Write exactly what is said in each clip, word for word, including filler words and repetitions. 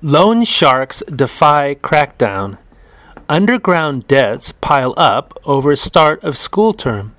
Loan sharks defy crackdown. Underground debts pile up over start of school term.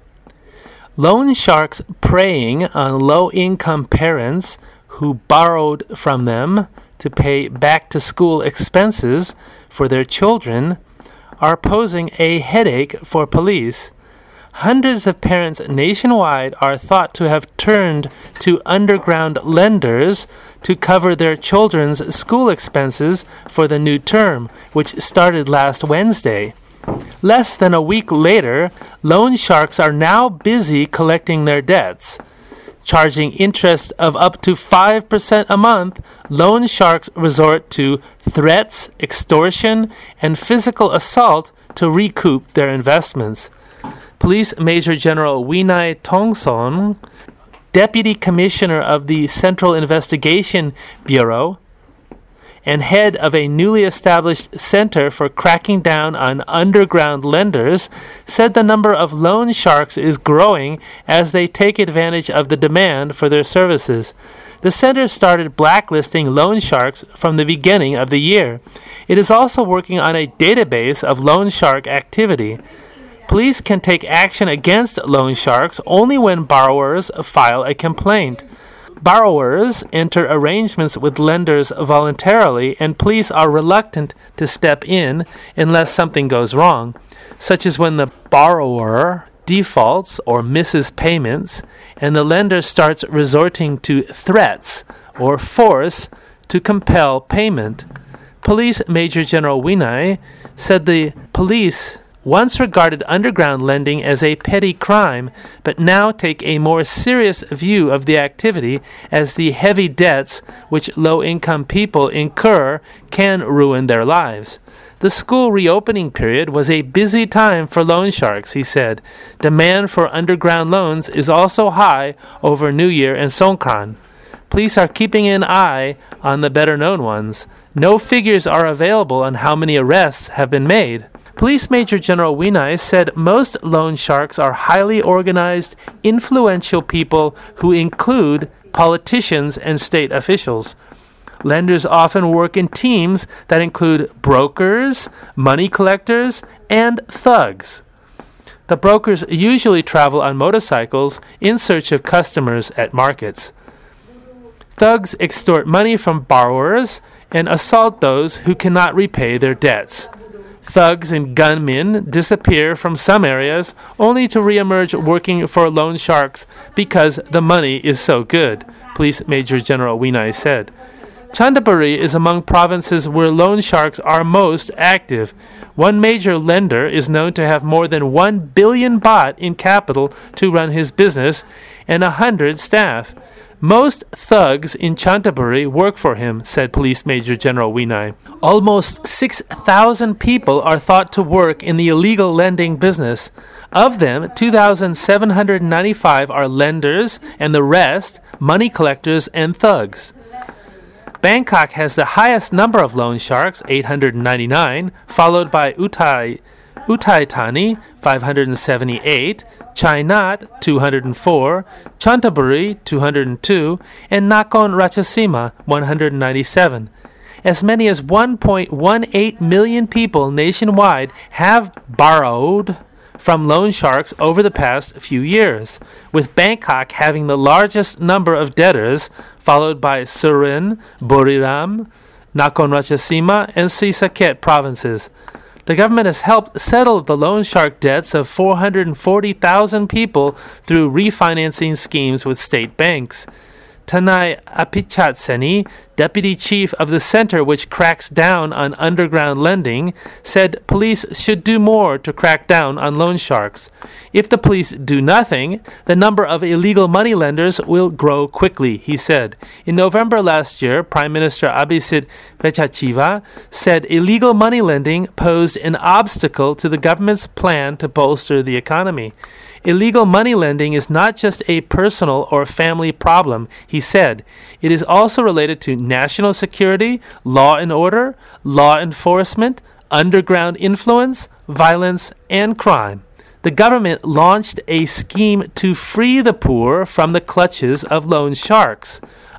Loan sharks preying on low-income parents who borrowed from them to pay back-to-school expenses for their children are posing a headache for police. Hundreds of parents nationwide are thought to have turned to underground lenders to cover their children's school expenses for the new term, which started last Wednesday. Less than a week later, loan sharks are now busy collecting their debts. Charging interest of up to five percent a month, loan sharks resort to threats, extortion, and physical assault to recoup their investments. Police Major General Winai Tongson, Deputy Commissioner of the Central Investigation Bureau, and head of a newly established Center for Cracking Down on Underground Lenders, said the number of loan sharks is growing as they take advantage of the demand for their services. The center started blacklisting loan sharks from the beginning of the year. It is also working on a database of loan shark activity. Police can take action against loan sharks only when borrowers file a complaint. Borrowers enter arrangements with lenders voluntarily, and police are reluctant to step in unless something goes wrong, such as when the borrower defaults or misses payments, and the lender starts resorting to threats or force to compel payment. Police Major General Winai said the police once regarded underground lending as a petty crime, but now take a more serious view of the activity as the heavy debts which low-income people incur can ruin their lives. The school reopening period was a busy time for loan sharks, he said. Demand for underground loans is also high over New Year and Songkran. Police are keeping an eye on the better-known ones. No figures are available on how many arrests have been made. Police Major General Winai said most loan sharks are highly organized, influential people who include politicians and state officials. Lenders often work in teams that include brokers, money collectors, and thugs. The brokers usually travel on motorcycles in search of customers at markets. Thugs extort money from borrowers and assault those who cannot repay their debts. Thugs and gunmen disappear from some areas only to reemerge working for loan sharks because the money is so good, Police Major General Winai said. Chanthaburi is among provinces where loan sharks are most active. One major lender is known to have more than one billion baht in capital to run his business and a hundred staff. Most thugs in Chanthaburi work for him, said Police Major General Winai. Almost six thousand people are thought to work in the illegal lending business. Of them, two thousand seven hundred ninety-five are lenders, and the rest, money collectors and thugs. Bangkok has the highest number of loan sharks, eight hundred ninety-nine, followed by Uthai, Uthai Thani, five hundred seventy-eight, Chainat, two hundred four, Chanthaburi, two hundred two, and Nakhon Ratchasima, one hundred ninety-seven. As many as one point one eight million people nationwide have borrowed from loan sharks over the past few years, with Bangkok having the largest number of debtors, followed by Surin, Buriram, Nakhon Ratchasima, and Sisaket provinces. The government has helped settle the loan shark debts of four hundred forty thousand people through refinancing schemes with state banks. Tanay Apichatseni, deputy chief of the center which cracks down on underground lending, said police should do more to crack down on loan sharks. If the police do nothing, the number of illegal money lenders will grow quickly, he said. In November last year, Prime Minister Abhisit Vechachiva said illegal money lending posed an obstacle to the government's plan to bolster the economy. Illegal money lending is not just a personal or family problem, he said. It is also related to national security, law and order, law enforcement, underground influence, violence, and crime. The government launched a scheme to free the poor from the clutches of loan sharks.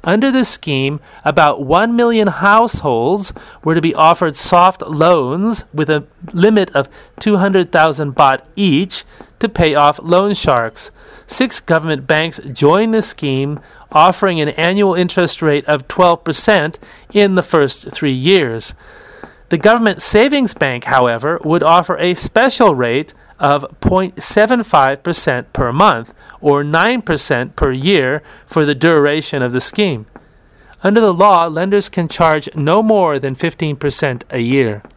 Under the scheme, about one million households were to be offered soft loans with a limit of two hundred thousand baht each to pay off loan sharks. Six government banks joined the scheme, offering an annual interest rate of twelve percent in the first three years. The government savings bank, however, would offer a special rate of zero point seven five percent per month, or nine percent per year for the duration of the scheme. Under the law, lenders can charge no more than fifteen percent a year.